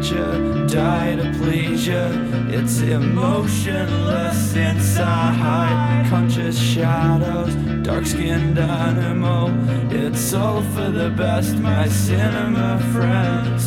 need you, die to please you. It's emotionless inside, conscious shadows, dark-skinned animal. It's all for the best, my cinema friend.